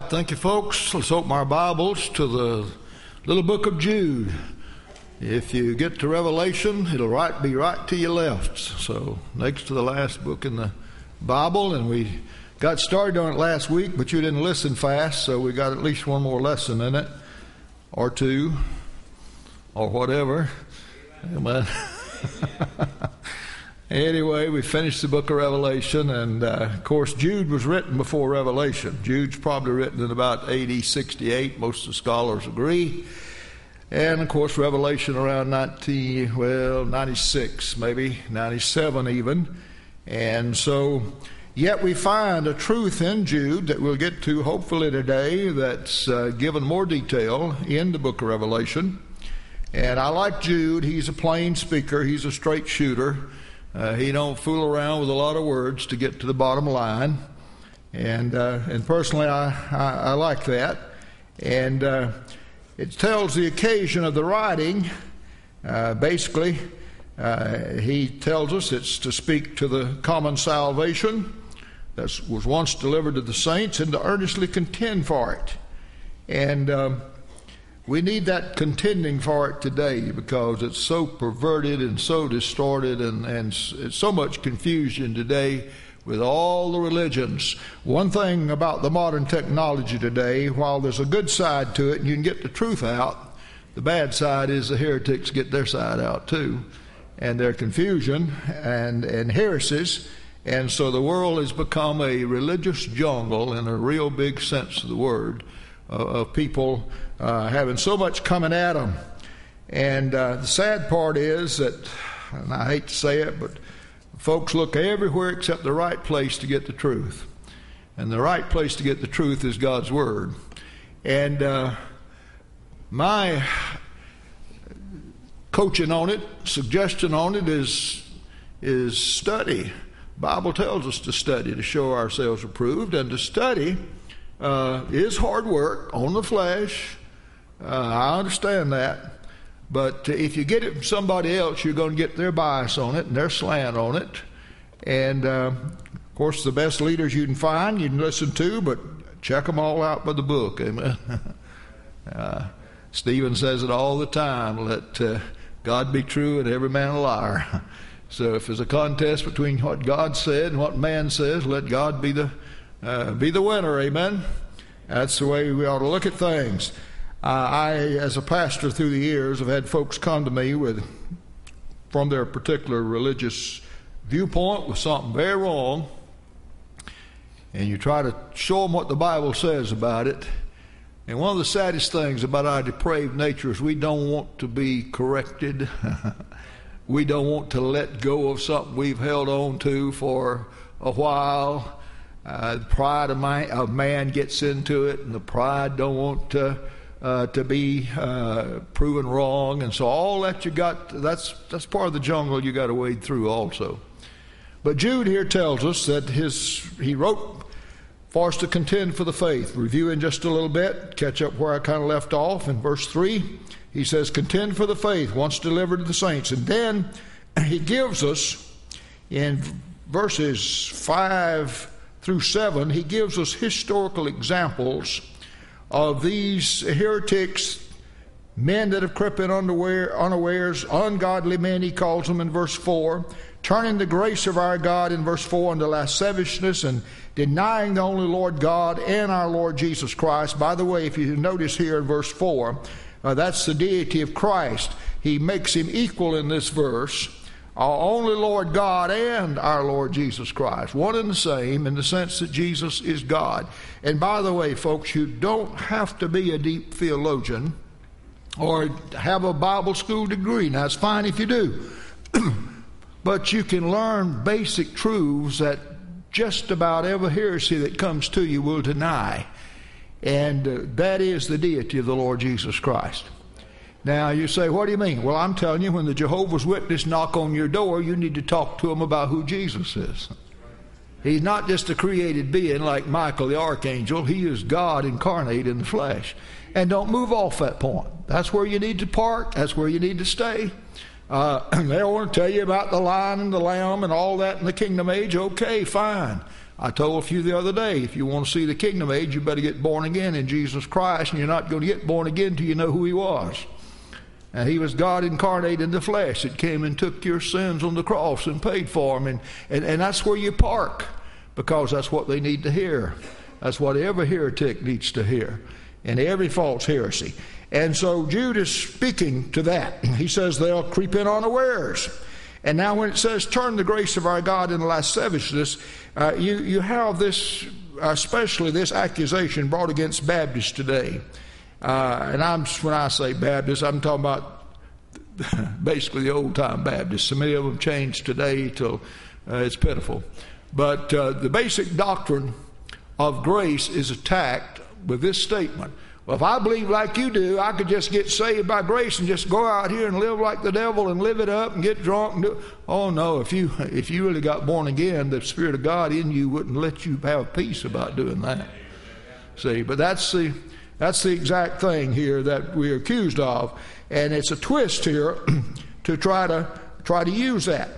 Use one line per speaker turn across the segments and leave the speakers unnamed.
Thank you, folks. Let's open our Bibles to the little book of Jude. If you get to Revelation, it'll be right to your left. So next to the last book in the Bible, and we got started on it last week, but you didn't listen fast, so we got at least one more lesson in it, or two, or whatever. Amen. Anyway, we finished the book of Revelation, and of course Jude was written before Revelation. Jude's probably written in about AD 68, most of the scholars agree. And of course Revelation around 96, maybe 97 even. And so, yet we find a truth in Jude that we'll get to hopefully today that's given more detail in the book of Revelation. And I like Jude. He's a plain speaker. He's a straight shooter. He don't fool around with a lot of words to get to the bottom line, and personally I like that. And it tells the occasion of the writing. Basically, he tells us it's to speak to the common salvation that was once delivered to the saints, and to earnestly contend for it. And we need that contending for it today, because it's so perverted and so distorted, and it's so much confusion today with all the religions. One thing about the modern technology today, while there's a good side to it and you can get the truth out, the bad side is the heretics get their side out too, and their confusion and heresies. And so the world has become a religious jungle in a real big sense of the word, of people having so much coming at them. And the sad part is that, and I hate to say it, but folks look everywhere except the right place to get the truth. And the right place to get the truth is God's Word. And my coaching on it, suggestion on it is study. The Bible tells us to study, to show ourselves approved, and to study is hard work on the flesh. I understand that. But if you get it from somebody else, you're going to get their bias on it and their slant on it. And, of course, the best leaders you can find, you can listen to, but check them all out by the book. Amen. Stephen says it all the time, let God be true and every man a liar. So if there's a contest between what God said and what man says, let God be the winner. Amen. That's the way we ought to look at things. I, as a pastor through the years, have had folks come to me from their particular religious viewpoint with something very wrong, and you try to show them what the Bible says about it. And one of the saddest things about our depraved nature is we don't want to be corrected. We don't want to let go of something we've held on to for a while. The pride of man gets into it, and the pride don't want to be proven wrong. And so all that you got, that's part of the jungle you got to wade through also. But Jude here tells us that he wrote for us to contend for the faith. Review in just a little bit, catch up where I kind of left off. In verse 3, he says, contend for the faith once delivered to the saints. And then he gives us, in verses 5 through 7, he gives us historical examples of these heretics, men that have crept in unawares, ungodly men, he calls them in verse 4, turning the grace of our God in verse 4 into lasciviousness, and denying the only Lord God and our Lord Jesus Christ. By the way, if you notice here in verse 4, that's the deity of Christ. He makes him equal in this verse, our only Lord God and our Lord Jesus Christ. One and the same in the sense that Jesus is God. And by the way, folks, you don't have to be a deep theologian or have a Bible school degree. Now, it's fine if you do. But you can learn basic truths that just about every heresy that comes to you will deny. And that is the deity of the Lord Jesus Christ. Now, you say, what do you mean? Well, I'm telling you, when the Jehovah's Witness knock on your door, you need to talk to them about who Jesus is. He's not just a created being like Michael the archangel. He is God incarnate in the flesh. And don't move off that point. That's where you need to park. That's where you need to stay. They want to tell you about the lion and the lamb and all that in the kingdom age. Okay, fine. I told a few the other day, if you want to see the kingdom age, you better get born again in Jesus Christ, and you're not going to get born again until you know who he was. And he was God incarnate in the flesh that came and took your sins on the cross and paid for them. And that's where you park, because that's what they need to hear. That's what every heretic needs to hear, and every false heresy. And so Jude is speaking to that. He says they'll creep in unawares. And now when it says turn the grace of our God into lasciviousness, you have this, especially this accusation brought against Baptists today. And when I say Baptists, I'm talking about basically the old-time Baptists. So many of them changed today till it's pitiful. But the basic doctrine of grace is attacked with this statement. Well, if I believe like you do, I could just get saved by grace and just go out here and live like the devil and live it up and get drunk and do. Oh no, if you really got born again, the Spirit of God in you wouldn't let you have peace about doing that. See, but that's the exact thing here that we're accused of, and it's a twist here to try to use that.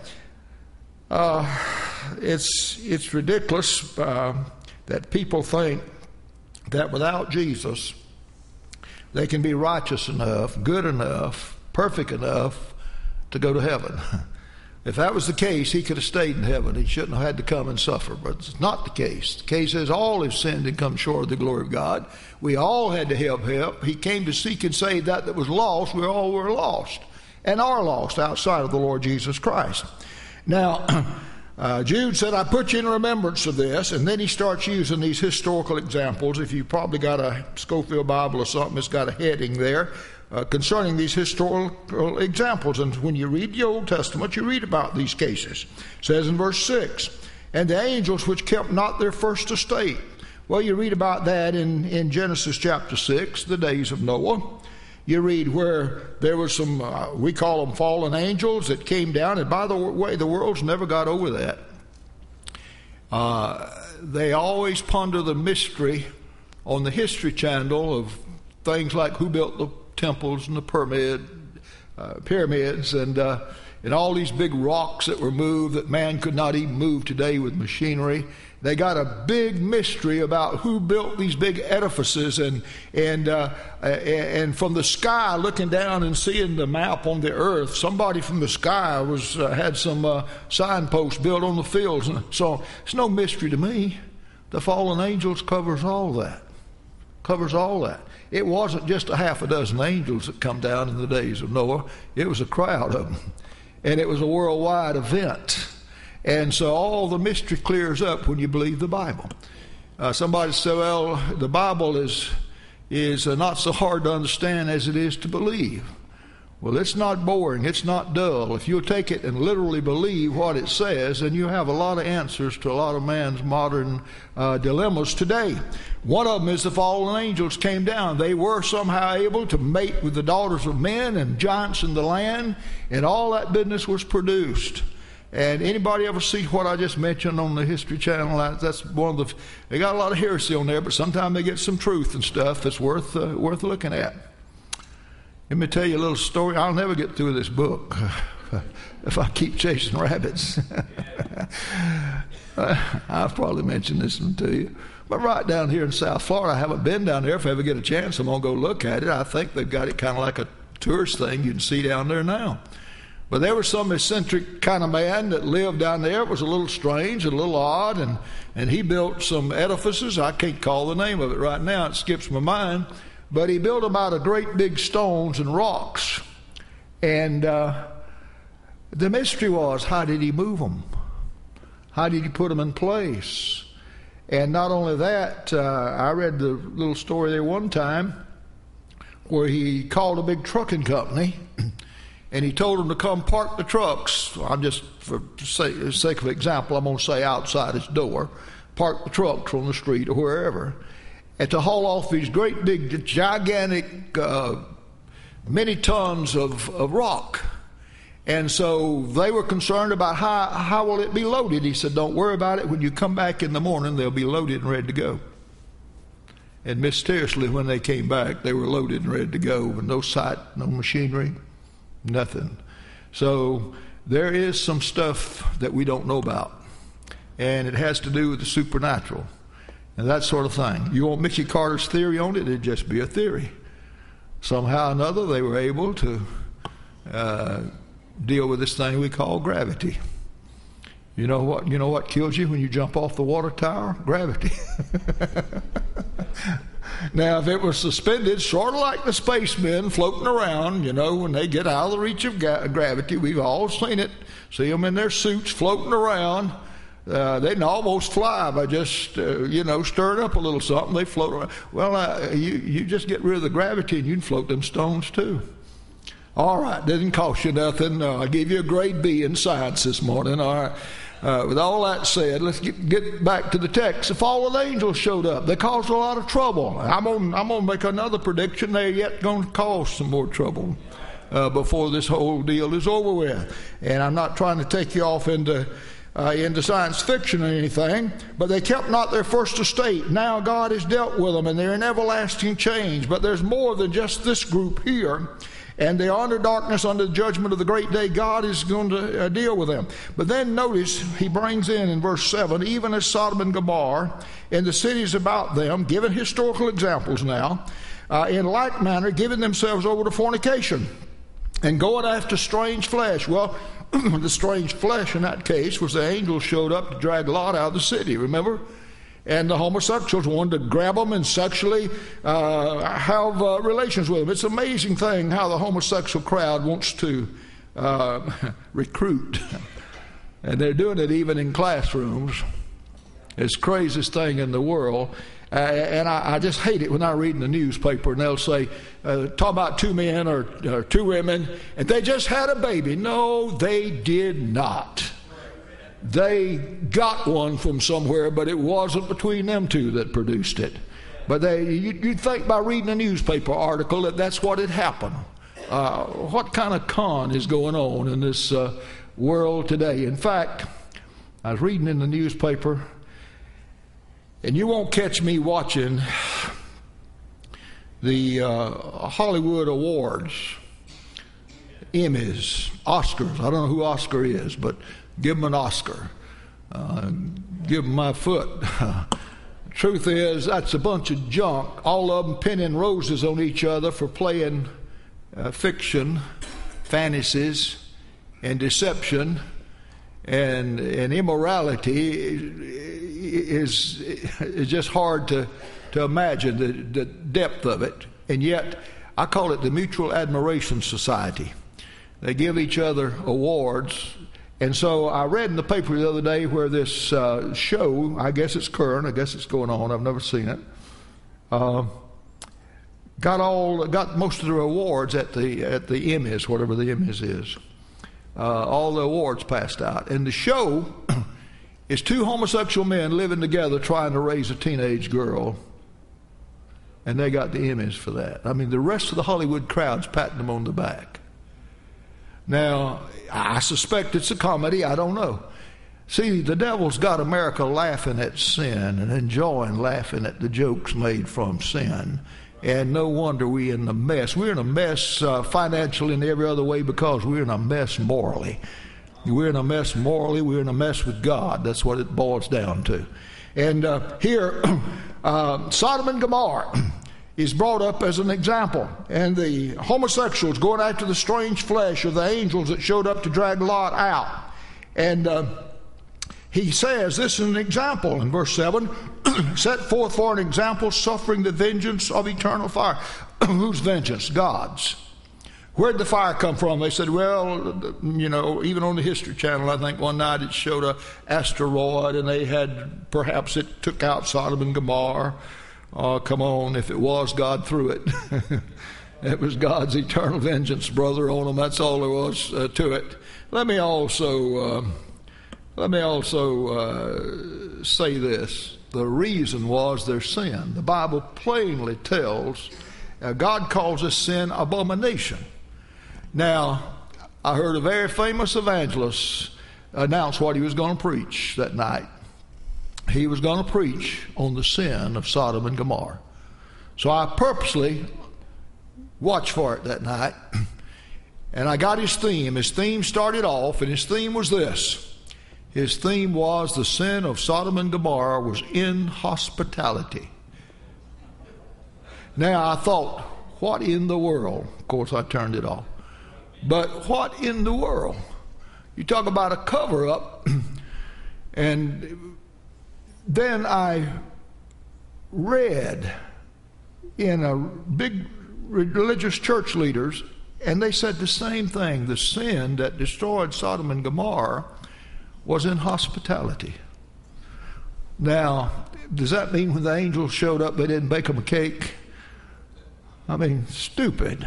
It's ridiculous that people think that without Jesus they can be righteous enough, good enough, perfect enough to go to heaven. If that was the case, he could have stayed in heaven. He shouldn't have had to come and suffer. But it's not the case. The case is all have sinned and come short of the glory of God. We all had to have help. He came to seek and save that was lost. We all were lost and are lost outside of the Lord Jesus Christ. Now, Jude said, I put you in remembrance of this, and then he starts using these historical examples. If you probably got a Scofield Bible or something, it's got a heading there concerning these historical examples. And when you read the Old Testament, you read about these cases. It says in verse 6, and the angels which kept not their first estate. Well, you read about that in Genesis chapter 6, the days of Noah. You read where there were some, we call them fallen angels that came down. And by the way, the world's never got over that. They always ponder the mystery on the History Channel of things like who built the temples and the pyramids and all these big rocks that were moved that man could not even move today with machinery. They got a big mystery about who built these big edifices, and from the sky looking down and seeing the map on the earth, somebody from the sky had some signposts built on the fields. And so it's no mystery to me. The fallen angels covers all that. It wasn't just a half a dozen angels that come down in the days of Noah. It was a crowd of them, and it was a worldwide event. And so all the mystery clears up when you believe the Bible. Somebody said, well, the Bible is not so hard to understand as it is to believe. Well, it's not boring. It's not dull. If you'll take it and literally believe what it says, then you have a lot of answers to a lot of man's modern dilemmas today. One of them is the fallen angels came down. They were somehow able to mate with the daughters of men and giants in the land, and all that business was produced. And anybody ever see what I just mentioned on the History Channel? That's one of they got a lot of heresy on there, but sometimes they get some truth and stuff that's worth looking at. Let me tell you a little story. I'll never get through this book if I keep chasing rabbits. I've probably mentioned this one to you. But right down here in South Florida, I haven't been down there. If I ever get a chance, I'm going to go look at it. I think they've got it kind of like a tourist thing you can see down there now. But there was some eccentric kind of man that lived down there. It was a little strange and a little odd, and he built some edifices. I can't call the name of it right now. It skips my mind. But he built them out of great big stones and rocks. And the mystery was, how did he move them? How did he put them in place? And not only that, I read the little story there one time where he called a big trucking company and he told them to come park the trucks. I'm just, for sake of example, I'm going to say outside his door. Park the trucks on the street or wherever. And to haul off these great big, gigantic, many tons of rock. And so they were concerned about how will it be loaded. He said, don't worry about it. When you come back in the morning, they'll be loaded and ready to go. And mysteriously, when they came back, they were loaded and ready to go with no sight, no machinery, nothing. So there is some stuff that we don't know about. and it has to do with the supernatural and that sort of thing. You want Mickey Carter's theory on it? It'd just be a theory. Somehow or another, they were able to deal with this thing we call gravity. You know what kills you when you jump off the water tower? Gravity. Now, if it was suspended, sort of like the spacemen floating around, when they get out of the reach of gravity, we've all seen it. See them in their suits floating around. They can almost fly by just, stirring up a little something. They float around. Well, you just get rid of the gravity and you can float them stones too. All right, didn't cost you nothing. I gave you a grade B in science this morning. All right. With all that said, let's get back to the text. The fallen angels showed up. They caused a lot of trouble. I'm gonna make another prediction. They're yet going to cause some more trouble before this whole deal is over with. And I'm not trying to take you off into science fiction or anything, but they kept not their first estate. Now God has dealt with them, and they're in everlasting change. But there's more than just this group here. And they are under darkness, under the judgment of the great day. God is going to deal with them. But then notice he brings in verse 7, even as Sodom and Gomorrah and the cities about them, giving historical examples now, in like manner giving themselves over to fornication and going after strange flesh. Well, the strange flesh in that case was the angels showed up to drag Lot out of the city, remember? And the homosexuals wanted to grab them and sexually have relations with them. It's an amazing thing how the homosexual crowd wants to recruit. And they're doing it even in classrooms. It's the craziest thing in the world. And I just hate it when I read in the newspaper and they'll say, talk about two men or two women, and they just had a baby. No, they did not. They got one from somewhere, but it wasn't between them two that produced it. But you'd think by reading a newspaper article that that's what had happened. What kind of con is going on in this world today? In fact, I was reading in the newspaper, and you won't catch me watching the Hollywood Awards, Emmys, Oscars. I don't know who Oscar is, but give him an Oscar. Give him my foot. Truth is, that's a bunch of junk. All of them pinning roses on each other for playing fiction, fantasies, and deception, and immorality is just hard to imagine the depth of it. And yet, I call it the Mutual Admiration Society. They give each other awards. And so I read in the paper the other day where this show, I guess it's current, I guess it's going on, I've never seen it, got most of their awards at the Emmys, whatever the Emmys is. All the awards passed out. And the show is two homosexual men living together trying to raise a teenage girl. And they got the Emmys for that. I mean, the rest of the Hollywood crowd's patting them on the back. Now, I suspect it's a comedy. I don't know. See, the devil's got America laughing at sin and enjoying laughing at the jokes made from sin. And no wonder we're in a mess. We're in a mess financially and every other way because we're in a mess morally. We're in a mess morally. We're in a mess with God. That's what it boils down to. And here, Sodom and Gomorrah is brought up as an example. And the homosexuals going after the strange flesh of the angels that showed up to drag Lot out. And he says, this is an example in verse 7, set forth for an example, suffering the vengeance of eternal fire. Whose vengeance? God's. Where'd the fire come from? They said, well, even on the History Channel, I think one night it showed a asteroid and perhaps it took out Sodom and Gomorrah. Oh, come on, if it was, God threw it. It was God's eternal vengeance, brother, on them. That's all there was to it. Let me also say this. The reason was their sin. The Bible plainly tells, God calls this sin abomination. Now, I heard a very famous evangelist announce what he was going to preach that night. He was going to preach on the sin of Sodom and Gomorrah. So I purposely watched for it that night, and I got his theme. His theme started off, and his theme was this: His theme was the sin of Sodom and Gomorrah was inhospitality. Now I thought, what in the world? Of course I turned it off. But what in the world? You talk about a cover-up. And then I read in a big religious church leaders, and they said the same thing. The sin that destroyed Sodom and Gomorrah was inhospitality. Now, does that mean when the angels showed up, they didn't bake them a cake? I mean, stupid.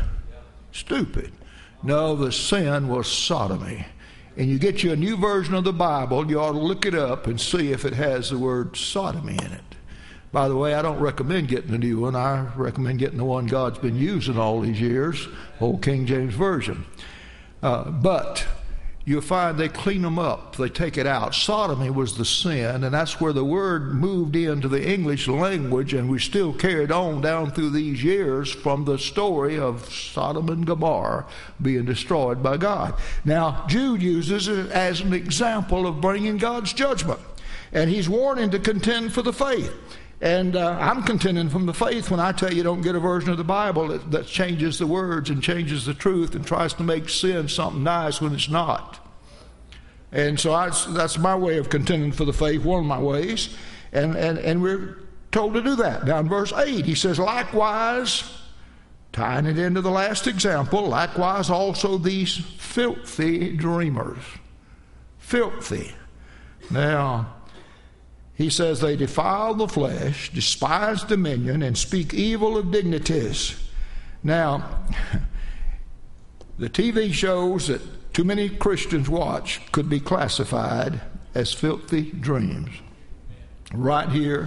No, the sin was sodomy. And you get you a new version of the Bible, you ought to look it up and see if it has the word sodomy in it. By the way, I don't recommend getting a new one. I recommend getting the one God's been using all these years, old King James Version. But you'll find they clean them up. They take it out. Sodomy was the sin, and that's where the word moved into the English language, and we still carried on down through these years from the story of Sodom and Gomorrah being destroyed by God. Now, Jude uses it as an example of bringing God's judgment, and he's warning to contend for the faith. And I'm contending from the faith when I tell you don't get a version of the Bible that changes the words and changes the truth and tries to make sin something nice when it's not. And so that's my way of contending for the faith, one of my ways. And we're told to do that. Now in verse 8, he says, likewise, tying it into the last example, likewise also these filthy dreamers. Filthy. Now, he says they defile the flesh, despise dominion, and speak evil of dignities. Now, the TV shows that too many Christians watch could be classified as filthy dreams. Right here,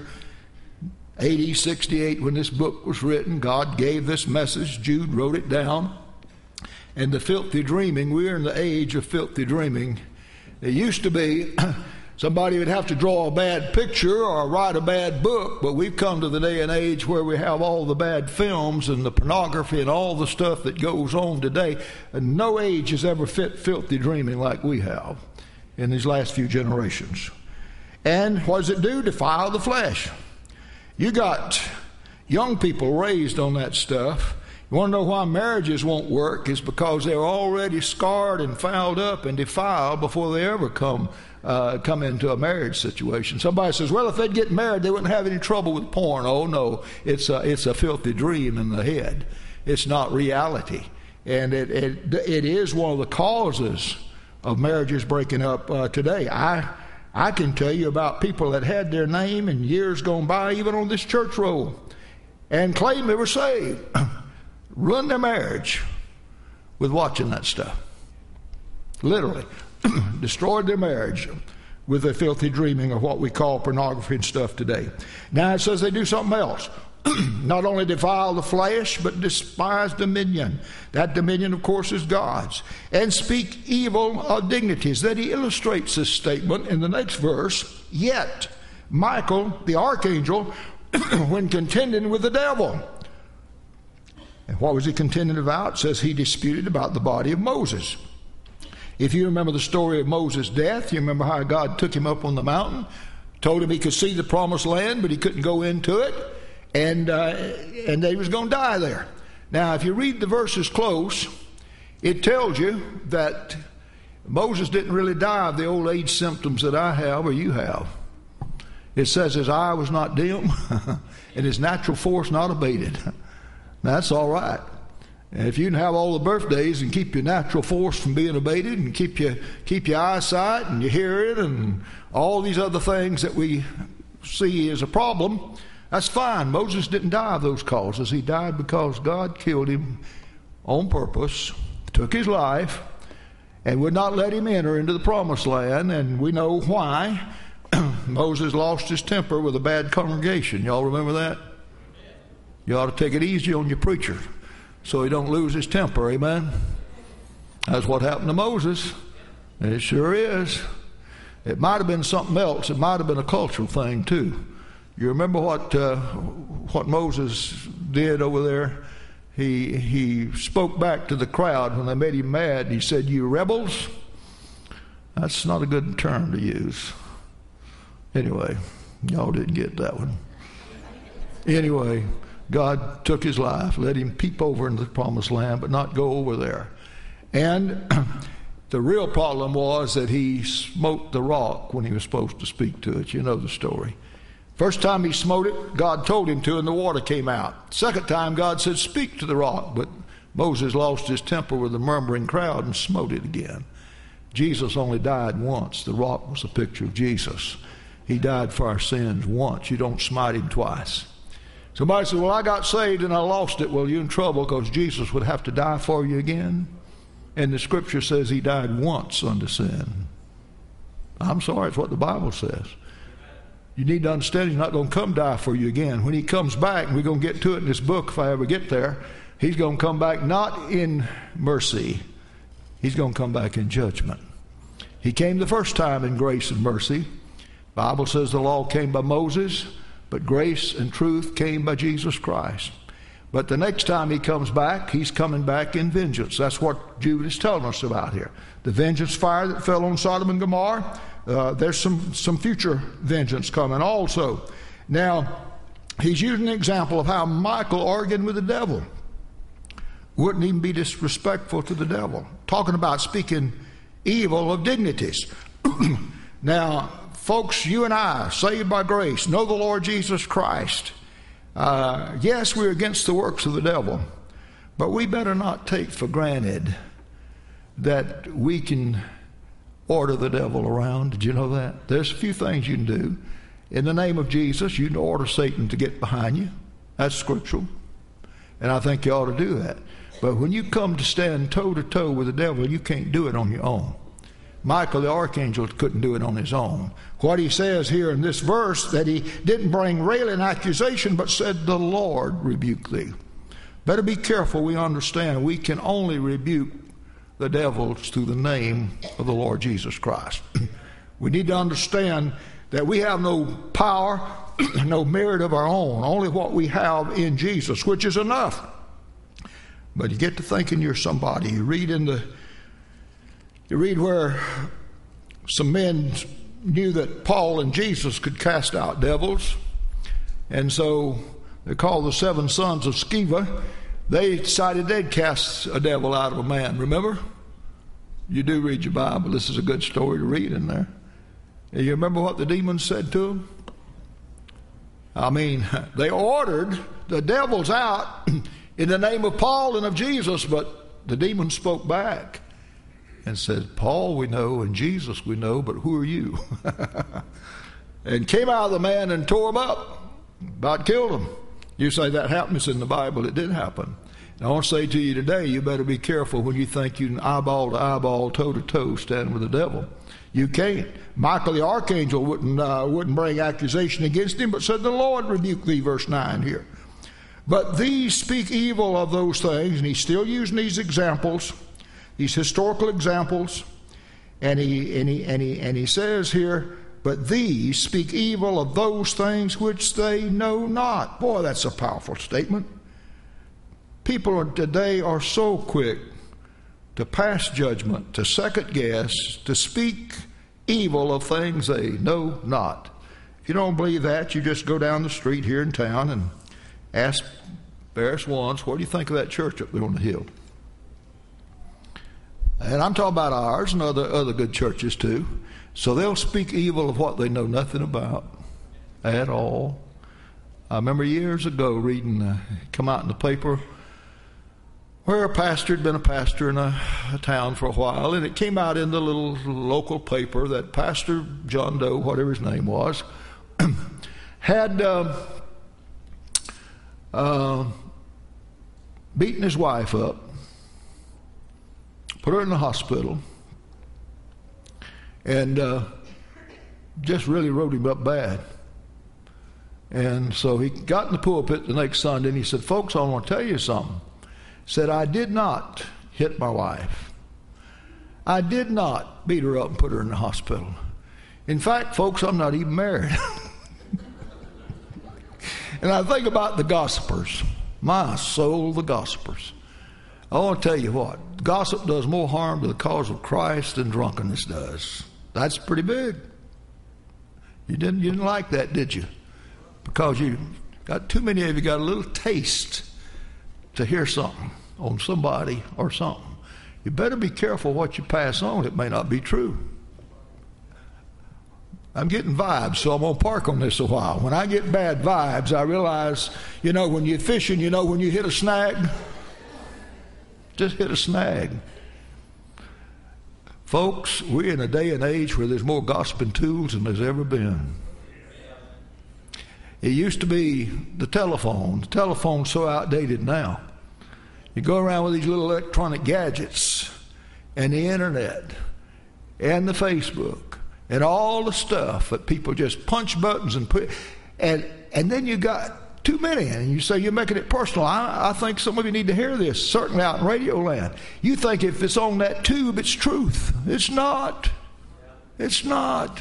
AD 68, when this book was written, God gave this message. Jude wrote it down. And the filthy dreaming, we're in the age of filthy dreaming. It used to be somebody would have to draw a bad picture or write a bad book, but we've come to the day and age where we have all the bad films and the pornography and all the stuff that goes on today. And no age has ever fit filthy dreaming like we have in these last few generations. And what does it do? Defile the flesh. You got young people raised on that stuff. You want to know why marriages won't work? It's because they're already scarred and fouled up and defiled before they ever come into a marriage situation. Somebody says, well, if they'd get married, they wouldn't have any trouble with porn. Oh, no, it's a filthy dream in the head. It's not reality. And it is one of the causes of marriages breaking up today. I can tell you about people that had their name in years gone by, even on this church roll, and claimed they were saved, ruined their marriage with watching that stuff. Literally. Destroyed their marriage with their filthy dreaming of what we call pornography and stuff today. Now it says they do something else. Not only defile the flesh, but despise dominion. That dominion, of course, is God's. And speak evil of dignities. Then he illustrates this statement in the next verse. Yet Michael, the archangel, when contending with the devil. And what was he contending about? It says he disputed about the body of Moses. If you remember the story of Moses' death, you remember how God took him up on the mountain, told him he could see the promised land, but he couldn't go into it, and that he was going to die there. Now, if you read the verses close, it tells you that Moses didn't really die of the old age symptoms that I have or you have. It says his eye was not dim and his natural force not abated. That's all right. And if you can have all the birthdays and keep your natural force from being abated and keep your eyesight and your hearing and all these other things that we see as a problem, that's fine. Moses didn't die of those causes. He died because God killed him on purpose, took his life, and would not let him enter into the promised land. And we know why. Moses lost his temper with a bad congregation. Y'all remember that? You ought to take it easy on your preacher so he don't lose his temper. Amen? That's what happened to Moses. It sure is. It might have been something else. It might have been a cultural thing too. You remember what Moses did over there? He spoke back to the crowd when they made him mad. He said, "You rebels, That's not a good term to use. Anyway, y'all didn't get that one. Anyway, God took his life, let him peep over into the promised land, but not go over there. And the real problem was that he smote the rock when he was supposed to speak to it. You know the story. First time he smote it, God told him to, and the water came out. Second time, God said, speak to the rock. But Moses lost his temper with the murmuring crowd and smote it again. Jesus only died once. The rock was a picture of Jesus. He died for our sins once. You don't smite him twice. Somebody said, well, I got saved and I lost it. Well, you're in trouble because Jesus would have to die for you again. And the scripture says he died once unto sin. I'm sorry, it's what the Bible says. You need to understand he's not going to come die for you again. When he comes back, and we're going to get to it in this book if I ever get there, he's going to come back not in mercy. He's going to come back in judgment. He came the first time in grace and mercy. The Bible says the law came by Moses, but grace and truth came by Jesus Christ. But the next time he comes back, he's coming back in vengeance. That's what Jude is telling us about here. The vengeance fire that fell on Sodom and Gomorrah, there's some future vengeance coming also. Now, he's using an example of how Michael argued with the devil. Wouldn't even be disrespectful to the devil. Talking about speaking evil of dignities. Now, folks, you and I, saved by grace, know the Lord Jesus Christ. Yes, we're against the works of the devil, but we better not take for granted that we can order the devil around. Did you know that? There's a few things you can do. In the name of Jesus, you can order Satan to get behind you. That's scriptural. And I think you ought to do that. But when you come to stand toe-to-toe with the devil, you can't do it on your own. Michael the archangel couldn't do it on his own. What he says here in this verse, that he didn't bring railing accusation, but said, the Lord rebuke thee. Better be careful. We understand we can only rebuke the devils through the name of the Lord Jesus Christ. We need to understand that we have no power, no merit of our own, only what we have in Jesus, which is enough. But you get to thinking you're somebody. You read where some men knew that Paul and Jesus could cast out devils, and so they're called the 7 sons of Sceva. They decided they'd cast a devil out of a man. Remember? You do read your Bible. This is a good story to read in there. And you remember what the demons said to them? I mean, they ordered the devils out in the name of Paul and of Jesus, but the demons spoke back and said, Paul we know and Jesus we know, but who are you? And came out of the man and tore him up, about killed him. You say that happens in the Bible. It did happen. And I want to say to you today, you better be careful when you think you can eyeball to eyeball, toe to toe stand with the devil. You can't. Michael the archangel wouldn't bring accusation against him, but said, the Lord rebuke thee, verse 9 here. But these speak evil of those things, and he's still using these examples, these historical examples, and he says here, but these speak evil of those things which they know not. Boy, that's a powerful statement. People today are so quick to pass judgment, to second guess, to speak evil of things they know not. If you don't believe that, you just go down the street here in town and ask various ones, what do you think of that church up there on the hill? And I'm talking about ours and other good churches too. So they'll speak evil of what they know nothing about at all. I remember years ago reading, come out in the paper, where a pastor had been a pastor in a town for a while, and it came out in the little local paper that Pastor John Doe, whatever his name was, had beaten his wife up, put her in the hospital, and just really wrote him up bad. And so he got in the pulpit the next Sunday and he said, folks, I want to tell you something. He said, I did not hit my wife. I did not beat her up and put her in the hospital. In fact, folks, I'm not even married. And I think about the gossipers. My soul, the gossipers. I want to tell you what, gossip does more harm to the cause of Christ than drunkenness does. That's pretty big. You didn't like that, did you? Because you got too many of you got a little taste to hear something on somebody or something. You better be careful what you pass on. It may not be true. I'm getting vibes, so I'm going to park on this a while. When I get bad vibes, I realize, when you're fishing, when you hit a snag, just hit a snag. Folks, we're in a day and age where there's more gossiping tools than there's ever been. It used to be the telephone. The telephone's so outdated now. You go around with these little electronic gadgets and the internet and the Facebook and all the stuff that people just punch buttons and put, and then you got too many, and you say you're making it personal. I think some of you need to hear this, certainly out in radio land. You think if it's on that tube, it's truth. It's not. It's not.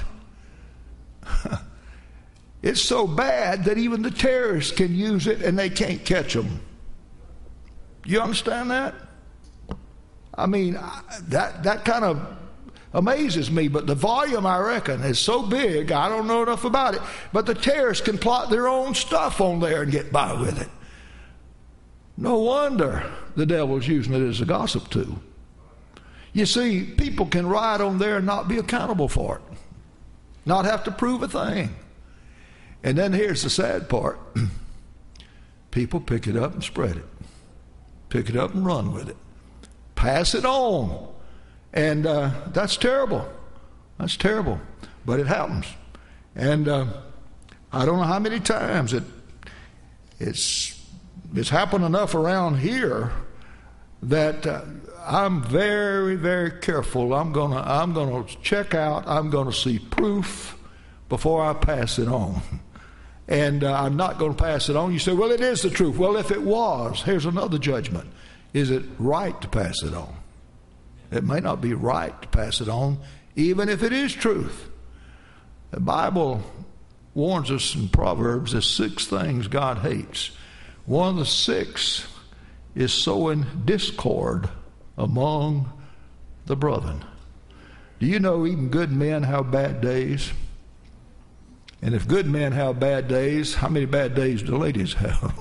It's so bad that even the terrorists can use it and they can't catch them. You understand that? I mean, that kind of amazes me, but the volume, I reckon, is so big, I don't know enough about it, but the terrorists can plot their own stuff on there and get by with it. No wonder the devil's using it as a gossip tool. You see, people can write on there and not be accountable for it, not have to prove a thing. And then here's the sad part. People pick it up and spread it. Pick it up and run with it. Pass it on. And that's terrible. That's terrible. But it happens. And I don't know how many times it's happened enough around here that I'm very, very careful. I'm gonna check out. I'm gonna see proof before I pass it on. And I'm not going to pass it on. You say, well, it is the truth. Well, if it was, here's another judgment. Is it right to pass it on? It may not be right to pass it on, even if it is truth. The Bible warns us in Proverbs there's 6 things God hates. One of the 6 is sowing discord among the brethren. Do you know even good men have bad days? And if good men have bad days, how many bad days do ladies have?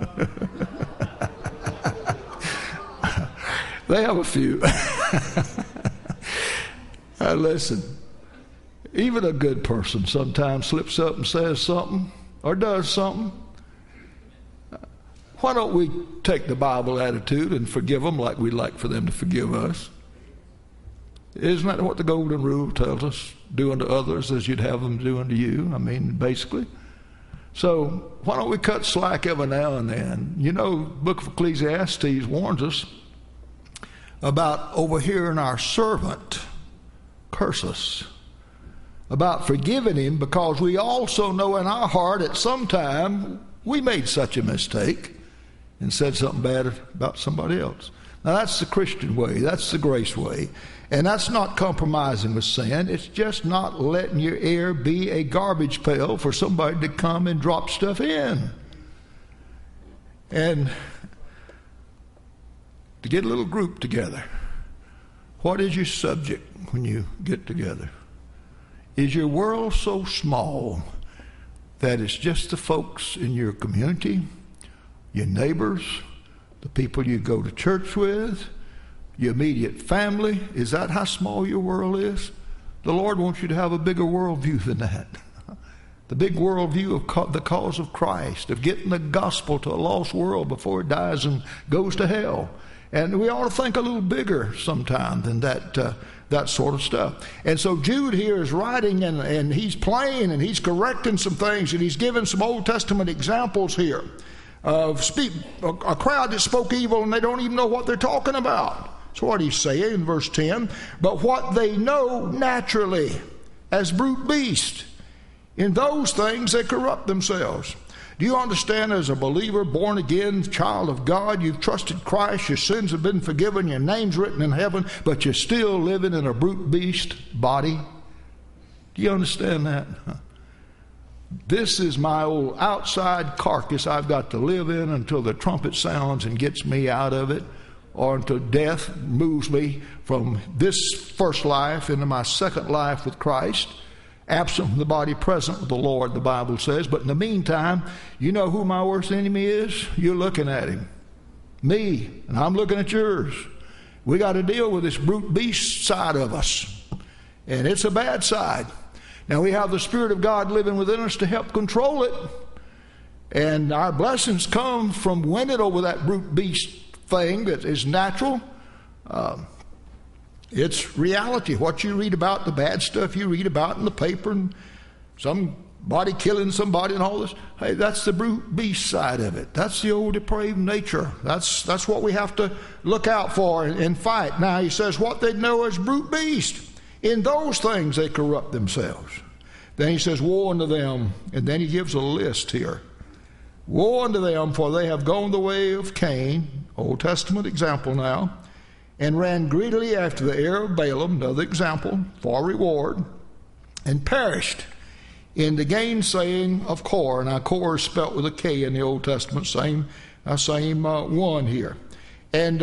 They have a few. Listen, even a good person sometimes slips up and says something or does something. Why don't we take the Bible attitude and forgive them like we'd like for them to forgive us? Isn't that what the golden rule tells us? Do unto others as you'd have them do unto you. I mean, basically. So why don't we cut slack every now and then? You know, the book of Ecclesiastes warns us about overhearing our servant curse us, about forgiving him, because we also know in our heart at some time we made such a mistake and said something bad about somebody else. Now that's the Christian way. That's the grace way. And that's not compromising with sin. It's just not letting your ear be a garbage pail for somebody to come and drop stuff in. And to get a little group together. What is your subject when you get together? Is your world so small that it's just the folks in your community, your neighbors, the people you go to church with, your immediate family? Is that how small your world is? The Lord wants you to have a bigger worldview than that. The big worldview of the cause of Christ, of getting the gospel to a lost world before it dies and goes to hell. And we ought to think a little bigger sometime than that sort of stuff. And so Jude here is writing, and he's playing, and he's correcting some things, and he's giving some Old Testament examples here of a crowd that spoke evil and they don't even know what they're talking about. That's what he's saying in verse 10. But what they know naturally as brute beasts, in those things they corrupt themselves. Do you understand, as a believer, born again, child of God, you've trusted Christ, your sins have been forgiven, your name's written in heaven, but you're still living in a brute beast body? Do you understand that? This is my old outside carcass I've got to live in until the trumpet sounds and gets me out of it. or until death moves me from this first life into my second life with Christ. Absent from the body, present with the Lord, the Bible says. But in the meantime, you know who my worst enemy is? You're looking at him. Me. And I'm looking at yours. We got to deal with this brute beast side of us. And it's a bad side. Now we have the Spirit of God living within us to help control it. And our blessings come from winning over that brute beast thing that is natural. It's reality. What you read about, the bad stuff you read about in the paper, and somebody killing somebody and all this, hey, that's the brute beast side of it. That's the old depraved nature. That's what we have to look out for and fight. Now he says what they know as brute beast. In those things they corrupt themselves. Then he says, woe unto them. And then he gives a list here. Woe unto them, for they have gone the way of Cain, Old Testament example now, and ran greedily after the heir of Balaam, another example, for reward, and perished in the gainsaying of Kor. Now Kor is spelt with a K in the Old Testament, same one here. And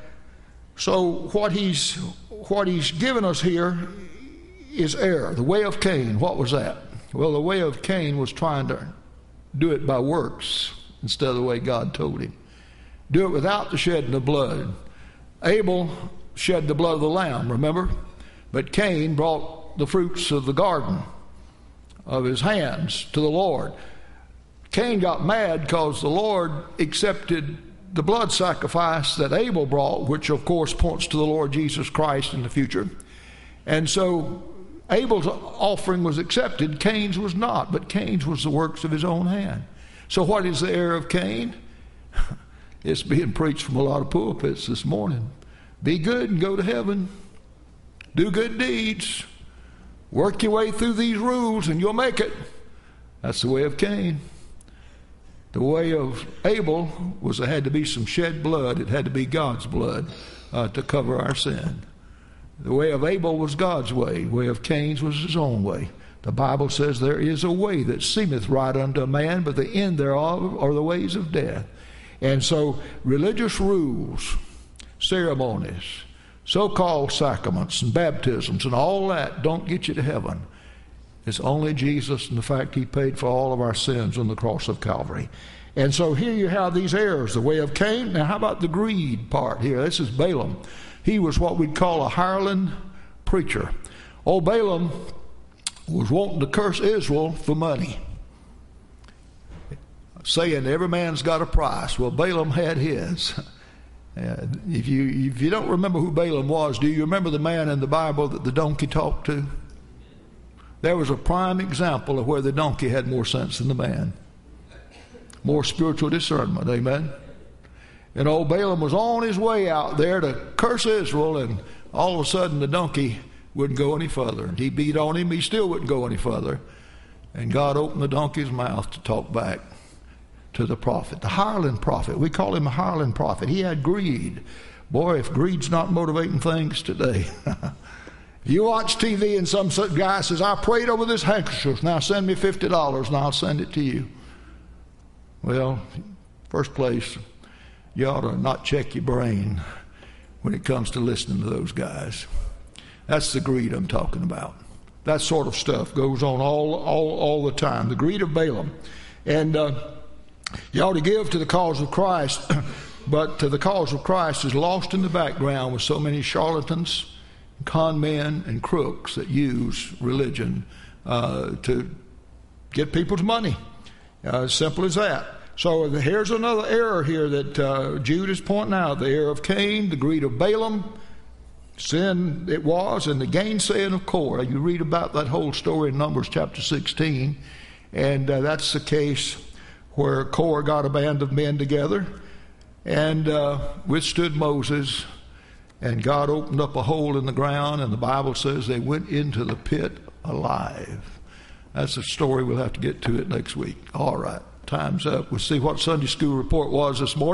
so what he's given us here is error, the way of Cain. What was that? Well, the way of Cain was trying to do it by works instead of the way God told him. Do it without the shedding of blood. Abel shed the blood of the lamb, remember? But Cain brought the fruits of the garden of his hands to the Lord. Cain got mad because the Lord accepted the blood sacrifice that Abel brought, which of course points to the Lord Jesus Christ in the future. And so Abel's offering was accepted, Cain's was not, but Cain's was the works of his own hand. So what is the error of Cain? It's being preached from a lot of pulpits this morning. Be good and go to heaven. Do good deeds. Work your way through these rules and you'll make it. That's the way of Cain. The way of Abel was there had to be some shed blood. It had to be God's blood to cover our sin. The way of Abel was God's way. The way of Cain's was his own way. The Bible says there is a way that seemeth right unto a man, but the end thereof are the ways of death. And so religious rules, ceremonies, so-called sacraments and baptisms and all that don't get you to heaven. It's only Jesus and the fact he paid for all of our sins on the cross of Calvary. And so here you have these errors, the way of Cain. Now how about the greed part here? This is Balaam. He was what we'd call a hireling preacher. Old Balaam was wanting to curse Israel for money, saying every man's got a price. Well, Balaam had his. If you don't remember who Balaam was, do you remember the man in the Bible that the donkey talked to? There was a prime example of where the donkey had more sense than the man. More spiritual discernment, amen? And old Balaam was on his way out there to curse Israel, and all of a sudden the donkey wouldn't go any further. And he beat on him, he still wouldn't go any further. And God opened the donkey's mouth to talk back to the prophet, the hireling prophet. We call him a hireling prophet. He had greed. Boy, if greed's not motivating things today. You watch TV and some guy says, I prayed over this handkerchief, now send me $50 and I'll send it to you. Well, first place, you ought to not check your brain when it comes to listening to those guys. That's the greed I'm talking about. That sort of stuff goes on all the time. The greed of Balaam. And you ought to give to the cause of Christ, but to the cause of Christ is lost in the background with so many charlatans, con men, and crooks that use religion to get people's money. As simple as that. So here's another error here that Jude is pointing out. The error of Cain, the greed of Balaam, sin it was, and the gainsaying of Korah. You read about that whole story in Numbers chapter 16, and that's the case where Korah got a band of men together and withstood Moses, and God opened up a hole in the ground, and the Bible says they went into the pit alive. That's a story. We'll have to get to it next week. All right, time's up. We'll see what Sunday school report was this morning.